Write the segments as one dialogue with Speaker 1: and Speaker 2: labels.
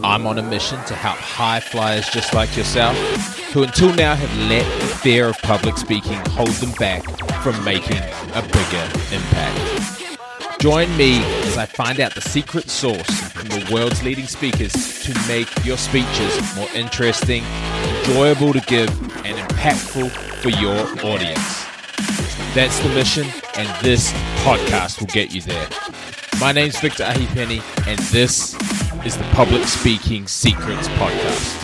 Speaker 1: I'm on a mission to help high flyers just like yourself, who until now have let the fear of public speaking hold them back from making a bigger impact. Join me as I find out the secret sauce from the world's leading speakers to make your speeches more interesting, enjoyable to give, and impactful for your audience. That's the mission, and this podcast will get you there. My name's Victor Ahipeni, and this is the Public Speaking Secrets Podcast.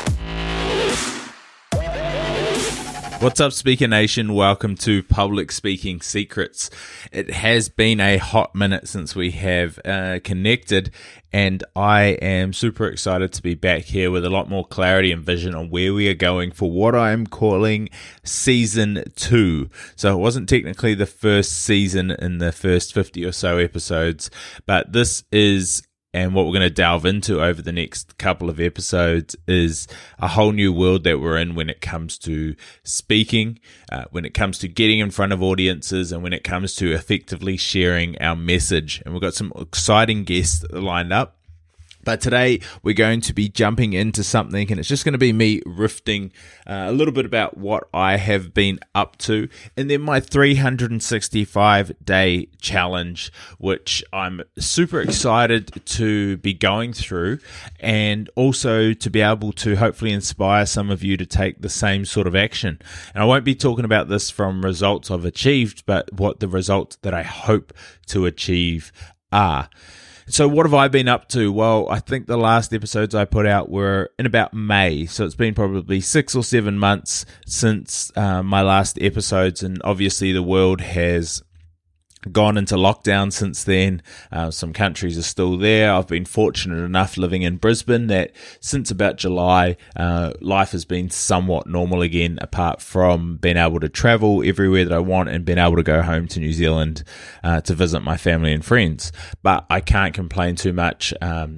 Speaker 1: What's up, Speaker Nation? Welcome to Public Speaking Secrets. It has been a hot minute since we have connected, and I am super excited to be back here with a lot more clarity and vision on where we are going for what I'm calling Season 2. So it wasn't technically the first season in the first 50 or so episodes, but this is, and what we're going to delve into over the next couple of episodes is a whole new world that we're in when it comes to speaking, when it comes to getting in front of audiences, and when it comes to effectively sharing our message. And we've got some exciting guests lined up. But today we're going to be jumping into something, and it's just going to be me riffing a little bit about what I have been up to, and then my 365-day challenge, which I'm super excited to be going through, and also to be able to hopefully inspire some of you to take the same sort of action. And I won't be talking about this from results I've achieved, but what the results that I hope to achieve are. So what have I been up to? Well, I think the last episodes I put out were in about May. So it's been probably 6 or 7 months since my last episodes. And obviously the world has gone into lockdown since then. Some countries are still there. I've been fortunate enough living in Brisbane that since about July, life has been somewhat normal again, apart from being able to travel everywhere that I want and being able to go home to New Zealand to visit my family and friends. But I can't complain too much.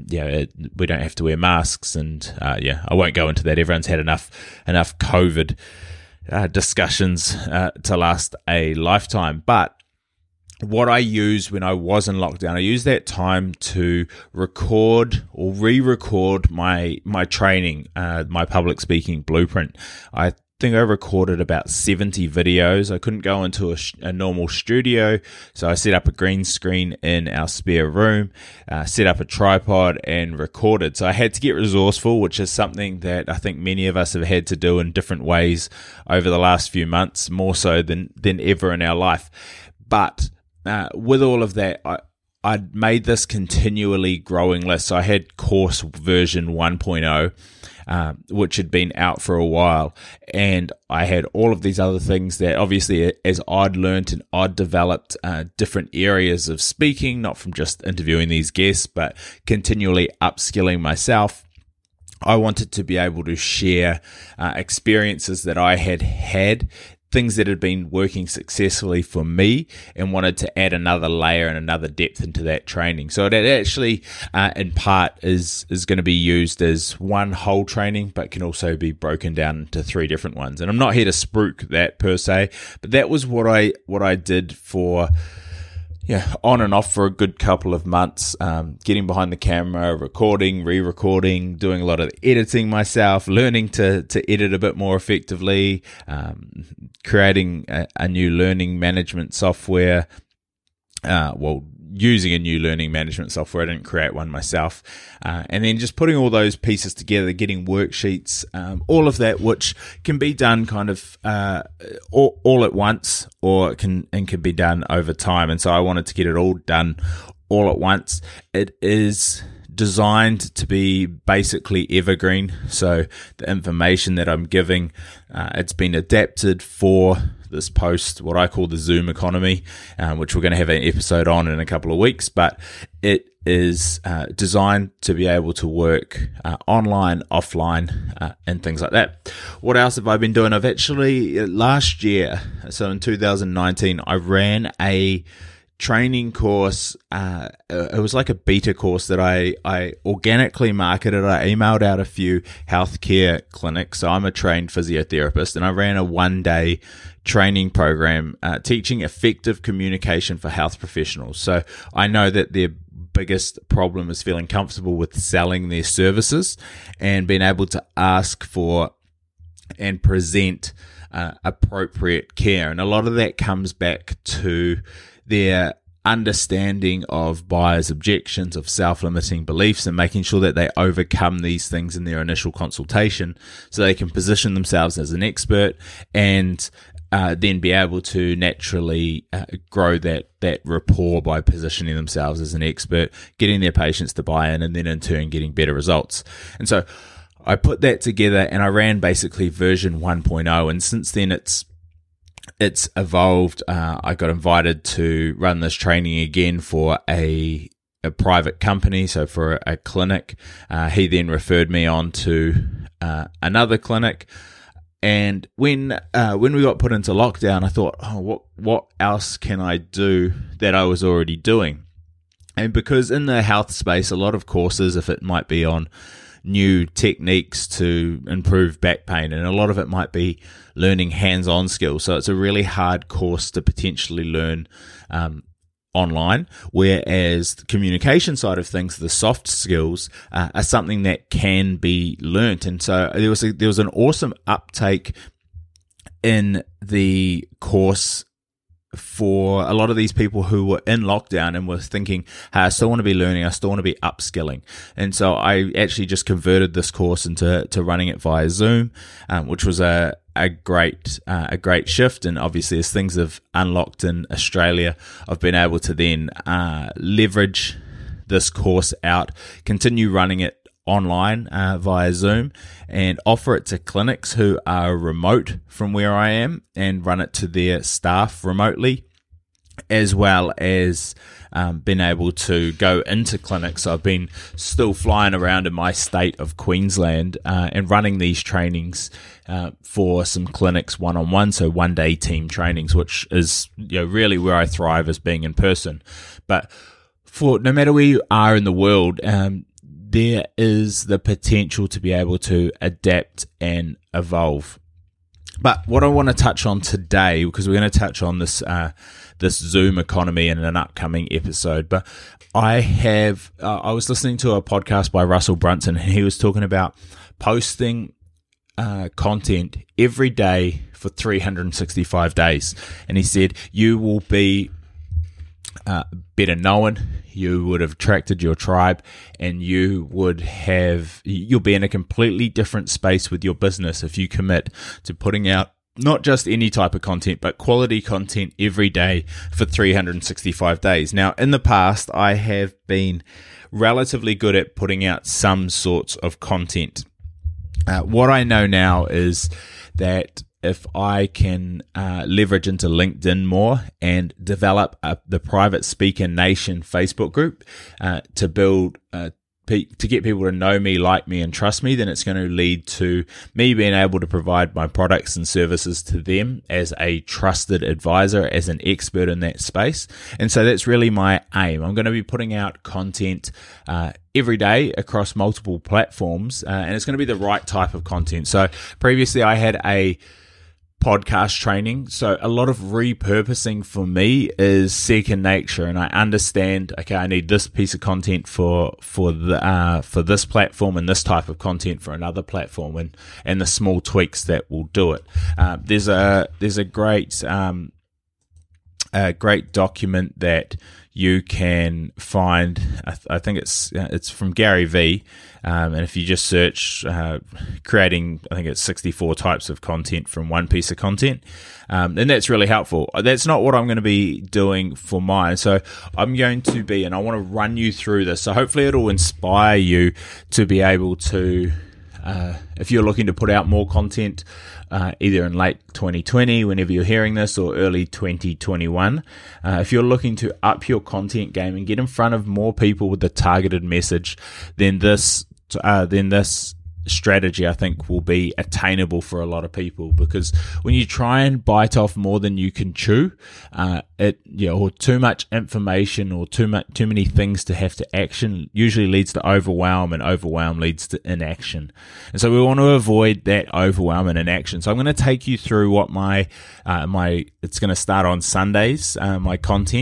Speaker 1: We don't have to wear masks, and I won't go into that. Everyone's had enough COVID discussions to last a lifetime. But what I used when I was in lockdown, I used that time to record or re-record my training, my public speaking blueprint. I think I recorded about 70 videos. I couldn't go into a normal studio, so I set up a green screen in our spare room, set up a tripod, and recorded. So I had to get resourceful, which is something that I think many of us have had to do in different ways over the last few months, more so than ever in our life. But with all of that, I'd made this continually growing list. So I had course version 1.0, which had been out for a while. And I had all of these other things that obviously as I'd learned and I'd developed different areas of speaking, not from just interviewing these guests, but continually upskilling myself. I wanted to be able to share experiences that I had, things that had been working successfully for me, and wanted to add another layer and another depth into that training. So it actually, in part, is going to be used as one whole training, but can also be broken down into 3 different ones. And I'm not here to spruik that per se, but that was what I did for on and off for a good couple of months, getting behind the camera, recording, re-recording, doing a lot of editing myself, learning to edit a bit more effectively, creating a new learning management software, using a new learning management software. I didn't create one myself. And then just putting all those pieces together, getting worksheets, all of that, which can be done kind of all at once, or can be done over time. And so I wanted to get it all done all at once. It is designed to be basically evergreen. So the information that I'm giving, it's been adapted for this post, what I call the Zoom economy, which we're going to have an episode on in a couple of weeks, but it is designed to be able to work online, offline, and things like that. What else have I been doing? I've actually, last year, so in 2019, I ran a training course. It was like a beta course that I organically marketed. I emailed out a few healthcare clinics. So I'm a trained physiotherapist, and I ran a 1-day training program teaching effective communication for health professionals. So I know that they're biggest problem is feeling comfortable with selling their services and being able to ask for and present appropriate care. And a lot of that comes back to their understanding of buyers' objections, of self-limiting beliefs, and making sure that they overcome these things in their initial consultation so they can position themselves as an expert and then be able to naturally grow that rapport by positioning themselves as an expert, getting their patients to buy in, and then in turn getting better results. And so I put that together and I ran basically version 1.0, and since then it's evolved. I got invited to run this training again for a private company, so for a clinic. He then referred me on to another clinic. And when we got put into lockdown, I thought, what else can I do that I was already doing? And because in the health space, a lot of courses, if it might be on new techniques to improve back pain, and a lot of it might be learning hands-on skills. So it's a really hard course to potentially learn online, whereas the communication side of things, the soft skills, are something that can be learnt. And so there was an awesome uptake in the course for a lot of these people who were in lockdown and were thinking, hey, I still want to be learning, I still want to be upskilling. And so I actually just converted this course into running it via Zoom, which was a great shift. And obviously, as things have unlocked in Australia, I've been able to then leverage this course out, continue running it online via Zoom, and offer it to clinics who are remote from where I am and run it to their staff remotely, as well as been able to go into clinics. So I've been still flying around in my state of Queensland and running these trainings for some clinics one-on-one, so one-day team trainings, which is really where I thrive, as being in person. But for no matter where you are in the world, there is the potential to be able to adapt and evolve. But what I want to touch on today, because we're going to touch on this Zoom economy in an upcoming episode, but I was listening to a podcast by Russell Brunson, and he was talking about posting content every day for 365 days. And he said, you will be better known, you would have attracted your tribe, and you'll be in a completely different space with your business if you commit to putting out not just any type of content, but quality content every day for 365 days. Now, in the past, I have been relatively good at putting out some sorts of content. What I know now is that if I can leverage into LinkedIn more and develop the Private Speaker Nation Facebook group to build to get people to know me, like me, and trust me, then it's going to lead to me being able to provide my products and services to them as a trusted advisor, as an expert in that space. And so that's really my aim. I'm going to be putting out content every day across multiple platforms, and it's going to be the right type of content. So previously I had a podcast training, so a lot of repurposing for me is second nature, and I understand, okay, I need this piece of content for this platform and this type of content for another platform, and the small tweaks that will do it. There's a great document that you can find. I think it's from Gary Vee, and if you just search creating, I think it's 64 types of content from one piece of content, and that's really helpful. That's not what I'm going to be doing for mine. So I'm going to be, and I want to run you through this. So hopefully it'll inspire you to be able to, if you're looking to put out more content, either in late 2020, whenever you're hearing this, or early 2021, if you're looking to up your content game and get in front of more people with a targeted message, then this strategy, I think, will be attainable for a lot of people. Because when you try and bite off more than you can chew, or too much information, or too many things to have to action, usually leads to overwhelm, and overwhelm leads to inaction. And so we want to avoid that overwhelm and inaction. So I'm going to take you through what it's going to start on Sundays, my content.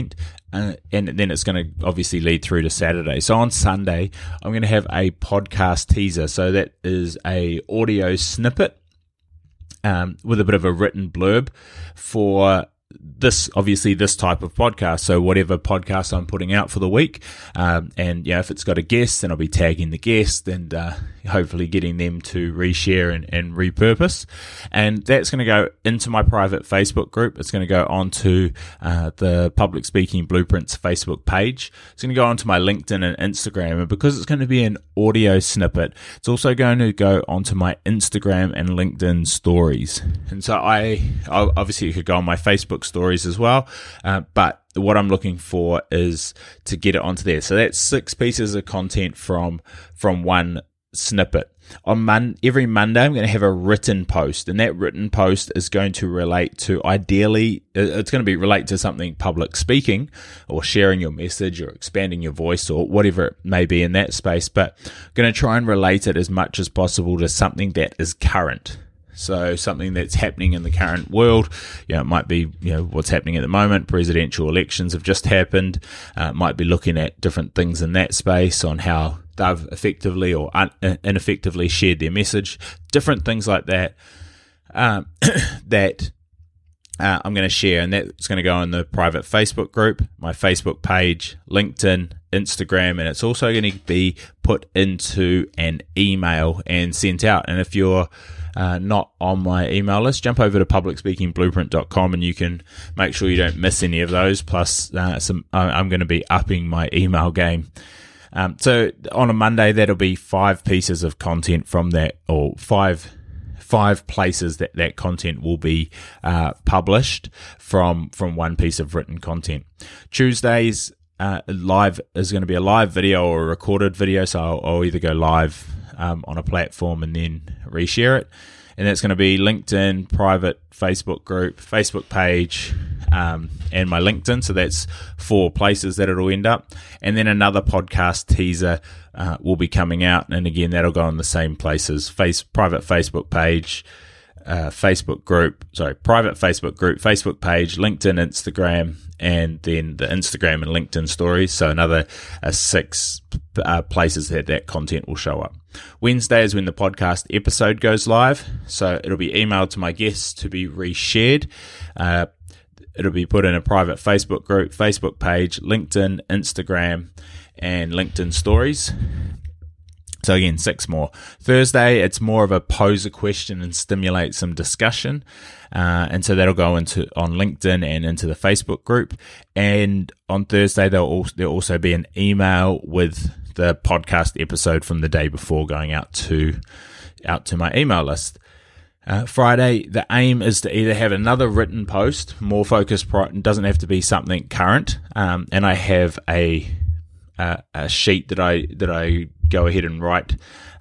Speaker 1: and then it's going to obviously lead through to Saturday. So on Sunday, I'm going to have a podcast teaser. So that is a audio snippet with a bit of a written blurb for this type of podcast. So whatever podcast I'm putting out for the week, and if it's got a guest, then I'll be tagging the guest and hopefully getting them to reshare and repurpose. And that's going to go into my private Facebook group. It's going to go onto the Public Speaking Blueprints Facebook page. It's going to go onto my LinkedIn and Instagram. And because it's going to be an audio snippet, it's also going to go onto my Instagram and LinkedIn stories. And so I obviously could go on my Facebook stories as well, but what I'm looking for is to get it onto there. So that's 6 pieces of content from one snippet. On every Monday, I'm going to have a written post, and that written post is going to relate to, ideally, it's going to relate to something public speaking or sharing your message or expanding your voice or whatever it may be in that space, but I'm going to try and relate it as much as possible to something that is current. So something that's happening in the current world, it might be, what's happening at the moment. Presidential elections have just happened. Might be looking at different things in that space on how they've effectively or ineffectively shared their message. Different things like that that I'm going to share, and that's going to go in the private Facebook group, my Facebook page, LinkedIn, Instagram, and it's also going to be put into an email and sent out. And if you're not on my email list, jump over to publicspeakingblueprint.com and you can make sure you don't miss any of those. Plus, I'm going to be upping my email game. So on a Monday, that'll be 5 pieces of content from that, or five places that content will be published from one piece of written content. Tuesdays live is going to be a live video or a recorded video, so I'll either go live on a platform and then reshare it, and that's going to be LinkedIn, private Facebook group, Facebook page, and my LinkedIn. So that's 4 places that it'll end up, and then another podcast teaser will be coming out, and again that'll go on the same places: private Facebook page, Facebook group, private Facebook group, Facebook page, LinkedIn, Instagram, and then the Instagram and LinkedIn stories. So another 6 places that content will show up. Wednesday is when the podcast episode goes live. So it'll be emailed to my guests to be reshared. It'll be put in a private Facebook group, Facebook page, LinkedIn, Instagram, and LinkedIn stories. So again, 6 more. Thursday, it's more of a pose a question and stimulate some discussion. And so that'll go on LinkedIn and into the Facebook group. And on Thursday, there'll also be an email with the podcast episode from the day before going out to my email list. Friday, the aim is to either have another written post, more focused, doesn't have to be something current. And I have a sheet that I go ahead and write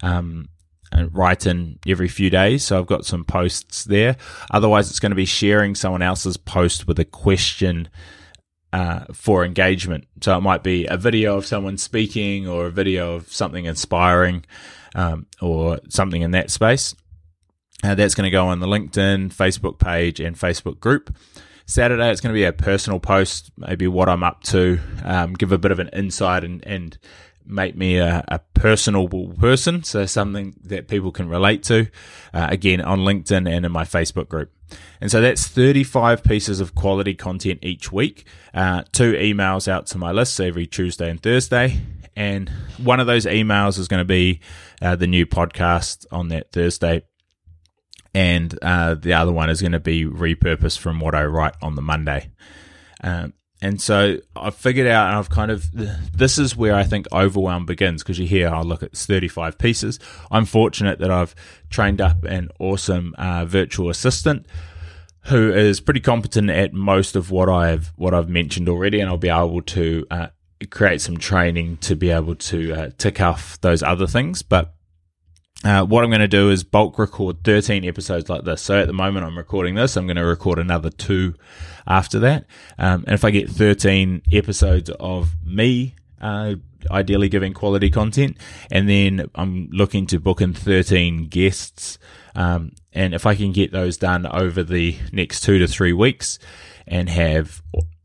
Speaker 1: in every few days. So I've got some posts there. Otherwise, it's going to be sharing someone else's post with a question for engagement. So it might be a video of someone speaking or a video of something inspiring or something in that space. That's going to go on the LinkedIn, Facebook page, and Facebook group. Saturday, it's going to be a personal post, maybe what I'm up to, give a bit of an insight and make me a personable person, so something that people can relate to, again, on LinkedIn and in my Facebook group. And so that's 35 pieces of quality content each week, 2 emails out to my list, so every Tuesday and Thursday. And one of those emails is going to be the new podcast on that Thursday. And the other one is going to be repurposed from what I write on the Monday. And so I've figured out, and this is where I think overwhelm begins, because you hear, look, it's 35 pieces. I'm fortunate that I've trained up an awesome virtual assistant who is pretty competent at most of what I've mentioned already, and I'll be able to create some training to be able to tick off those other things. But what I'm going to do is bulk record 13 episodes like this. So at the moment I'm recording this, I'm going to record another 2 after that. And if I get 13 episodes of me, ideally giving quality content, and then I'm looking to book in 13 guests. And if I can get those done over the next 2 to 3 weeks and have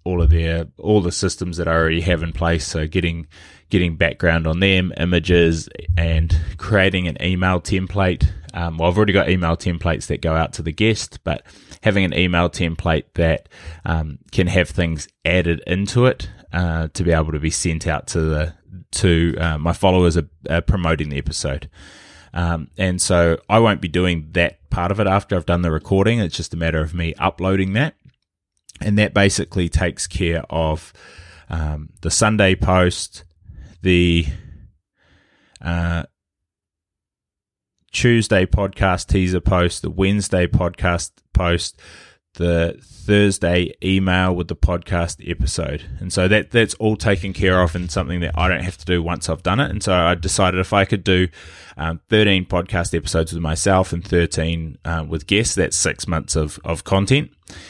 Speaker 1: all the systems that I already have in place. So getting background on them, images, and creating an email template. I've already got email templates that go out to the guest, but having an email template that can have things added into it to be able to be sent out to my followers promoting the episode. And so I won't be doing that part of it after I've done the recording. It's just a matter of me uploading that. And that basically takes care of the Sunday post, the Tuesday podcast teaser post, the Wednesday podcast post, the Thursday email with the podcast episode. And so that's all taken care of and something that I don't have to do once I've done it. And so I decided if I could do 13 podcast episodes with myself and 13 with guests, that's 6 months of content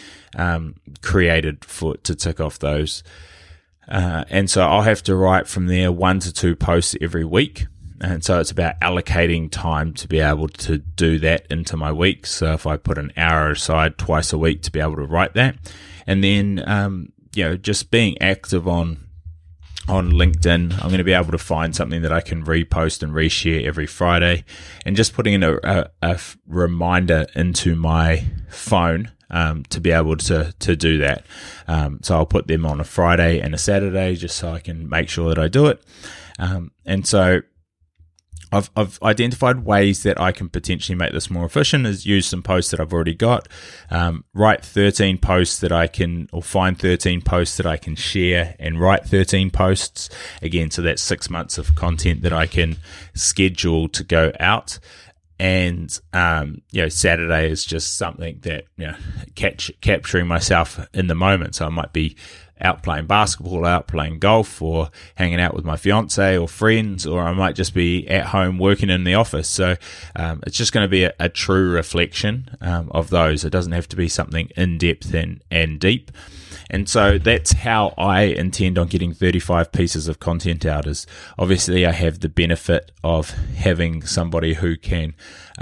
Speaker 1: created to tick off those. And so I'll have to write from there 1 to 2 posts every week. And so it's about allocating time to be able to do that into my week. So if I put an hour aside twice a week to be able to write that, and then just being active on LinkedIn, I'm going to be able to find something that I can repost and reshare every Friday, and just putting in a reminder into my phone to be able to do that. So I'll put them on a Friday and a Saturday just so I can make sure that I do it. And so I've identified ways that I can potentially make this more efficient, is use some posts that I've already got, write 13 posts that I can, or find 13 posts that I can share and write 13 posts. Again, so that's 6 months of content that I can schedule to go out. And, Saturday is just something that, capturing myself in the moment. So I might be out playing basketball, out playing golf, or hanging out with my fiance or friends, or I might just be at home working in the office. So it's just going to be a true reflection of those. It doesn't have to be something in-depth and deep. And so that's how I intend on getting 35 pieces of content out. Is obviously I have the benefit of having somebody who can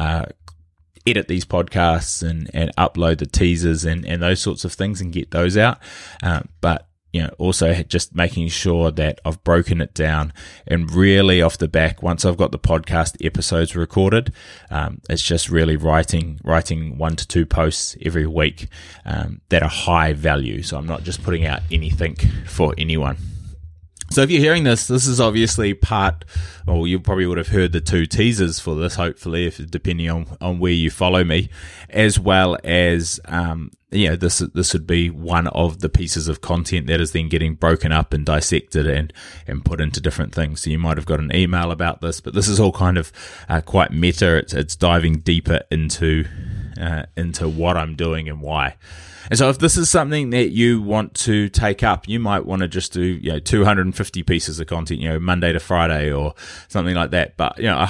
Speaker 1: edit these podcasts and upload the teasers and those sorts of things and get those out. But also just making sure that I've broken it down, and really off the back, once I've got the podcast episodes recorded, it's just really writing 1 to 2 posts every week that are high value. So I'm not just putting out anything for anyone. So if you're hearing this is obviously you probably would have heard the 2 teasers for this, hopefully, depending on where you follow me, as well as, this would be one of the pieces of content that is then getting broken up and dissected and put into different things. So you might have got an email about this, but this is all kind of quite meta. It's diving deeper into what I'm doing and why. And so if this is something that you want to take up, you might want to just do 250 pieces of content, Monday to Friday or something like that. But I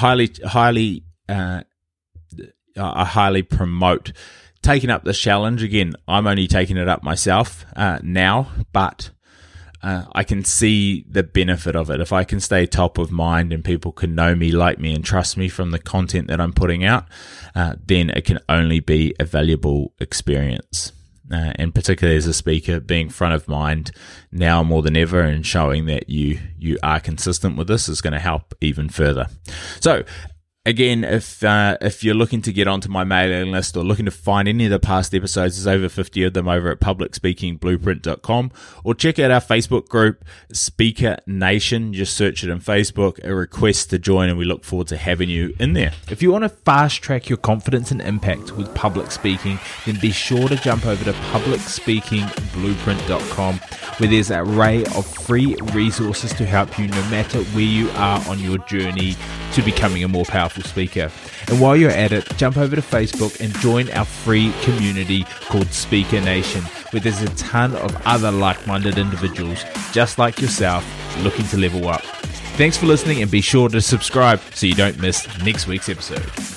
Speaker 1: highly promote taking up this challenge. Again, I'm only taking it up myself now, but I can see the benefit of it. If I can stay top of mind and people can know me, like me, and trust me from the content that I'm putting out, then it can only be a valuable experience. And particularly as a speaker, being front of mind now more than ever and showing that you are consistent with this is going to help even further. So again, if you're looking to get onto my mailing list or looking to find any of the past episodes, there's over 50 of them over at publicspeakingblueprint.com, or check out our Facebook group, Speaker Nation. Just search it on Facebook, a request to join, and we look forward to having you in there. If you want to fast track your confidence and impact with public speaking, then be sure to jump over to publicspeakingblueprint.com, where there's an array of free resources to help you no matter where you are on your journey to becoming a more powerful speaker. And while you're at it, jump over to Facebook and join our free community called Speaker Nation, where there's a ton of other like-minded individuals just like yourself looking to level up. Thanks for listening, and be sure to subscribe so you don't miss next week's episode.